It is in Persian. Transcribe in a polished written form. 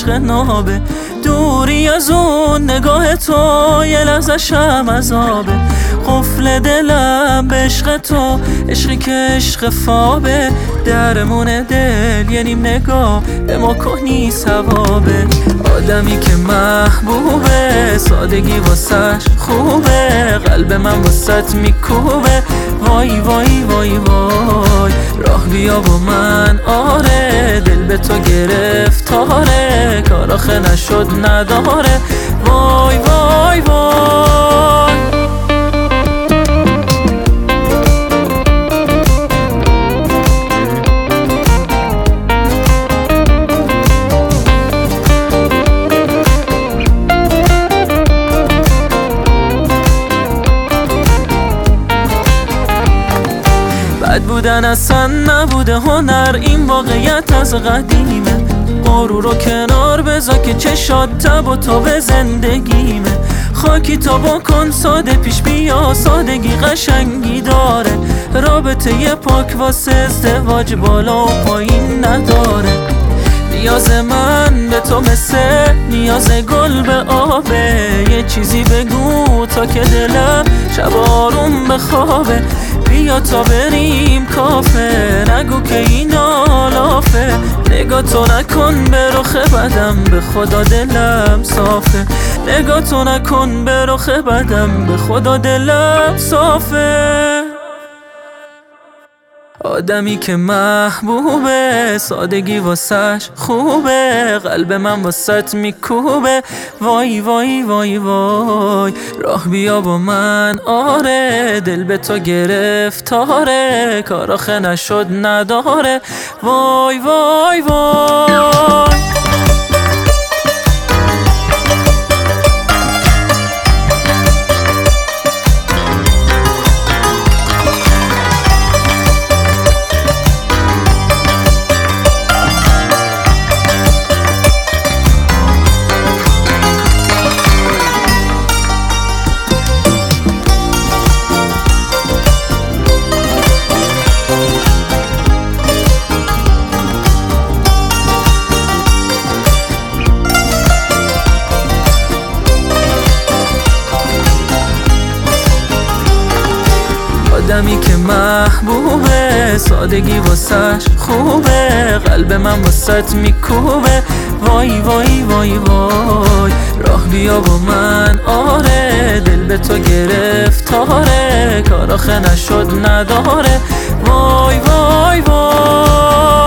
عشق نابه. دوری از اون نگاه تو یه لحظه‌شم عذابه. قفل دلم به عشق تو، عشقی که عشق فابه. درمون دل یه نیم نگاه به ما کنی ثوابه. آدمی که محبوبه، سادگی واسش خوبه. قلب من واسط میکوبه. وای وای وای وای، راه بیا با من آره. دل به تو گرفتاره، کار آخه نشد نداره. وای وای وای. بد بودن اصلا نبوده هنر، این واقعیت از قدیمه. غرور رو کنار بذار که چشات تب و تا به زندگیمه. خاکی تا بکن ساده پیش بیا، سادگی قشنگی داره. رابطه یه پاک واسه ازدواج بالا و پایین نداره. نیاز من به تو مثل نیاز گل به آبه. یه چیزی بگو تا که دلم شب آروم بخوابه. بیا تا بریم کافه، نگو که این آلافه. نگاه تو نکن به رخ بدم، به خدا دلم صافه. نگاه تو نکن به رخ بدم، به خدا دلم صافه. آدمی که محبوبه، سادگی واسش خوبه. قلب من واسط میکوبه. وای وای وای وای، راه بیا با من آره. دل به تو گرفتاره، کار آخه نشد نداره. وای وای وای. آدمی که محبوبه، سادگی واسش خوبه. قلب من واسط میکوبه. وای وای وای وای، راه بیا با من آره. دل به تو گرفتاره، کار آخه نشد نداره. وای وای وای.